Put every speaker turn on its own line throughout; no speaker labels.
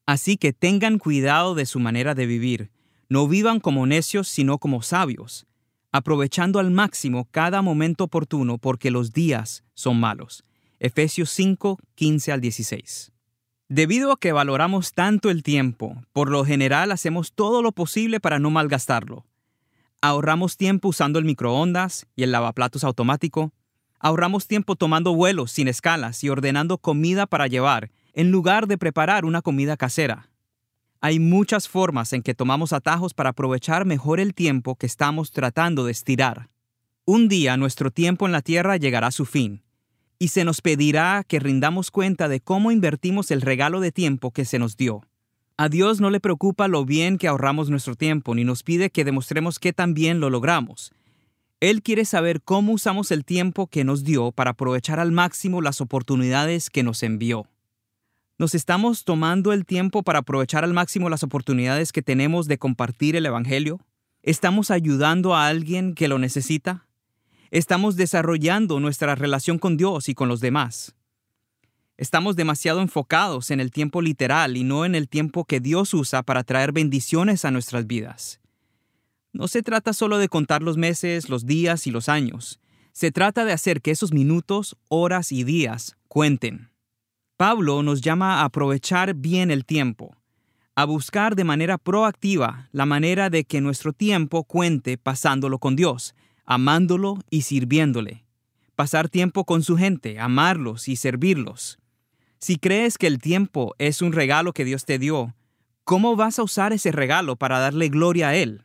Así que tengan cuidado de su manera de vivir. No vivan como necios, sino como sabios, aprovechando al máximo cada momento oportuno porque los días son malos. Efesios 5, 15 al 16. Debido a que valoramos tanto el tiempo, por lo general hacemos todo lo posible para no malgastarlo. Ahorramos tiempo usando el microondas y el lavaplatos automático. Ahorramos tiempo tomando vuelos sin escalas y ordenando comida para llevar, en lugar de preparar una comida casera. Hay muchas formas en que tomamos atajos para aprovechar mejor el tiempo que estamos tratando de estirar. Un día nuestro tiempo en la tierra llegará a su fin, y se nos pedirá que rindamos cuenta de cómo invertimos el regalo de tiempo que se nos dio. A Dios no le preocupa lo bien que ahorramos nuestro tiempo, ni nos pide que demostremos que también lo logramos. Él quiere saber cómo usamos el tiempo que nos dio para aprovechar al máximo las oportunidades que nos envió. ¿Nos estamos tomando el tiempo para aprovechar al máximo las oportunidades que tenemos de compartir el Evangelio? ¿Estamos ayudando a alguien que lo necesita? ¿Estamos desarrollando nuestra relación con Dios y con los demás? Estamos demasiado enfocados en el tiempo literal y no en el tiempo que Dios usa para traer bendiciones a nuestras vidas. No se trata solo de contar los meses, los días y los años. Se trata de hacer que esos minutos, horas y días cuenten. Pablo nos llama a aprovechar bien el tiempo, a buscar de manera proactiva la manera de que nuestro tiempo cuente pasándolo con Dios, amándolo y sirviéndole. Pasar tiempo con su gente, amarlos y servirlos. Si crees que el tiempo es un regalo que Dios te dio, ¿cómo vas a usar ese regalo para darle gloria a Él?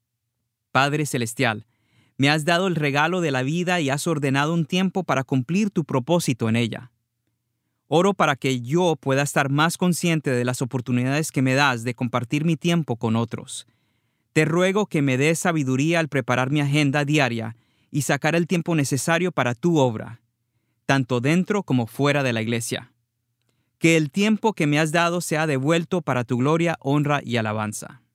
Padre Celestial, me has dado el regalo de la vida y has ordenado un tiempo para cumplir tu propósito en ella. Oro para que yo pueda estar más consciente de las oportunidades que me das de compartir mi tiempo con otros. Te ruego que me des sabiduría al preparar mi agenda diaria y sacar el tiempo necesario para tu obra, tanto dentro como fuera de la iglesia. Que el tiempo que me has dado sea devuelto para tu gloria, honra y alabanza.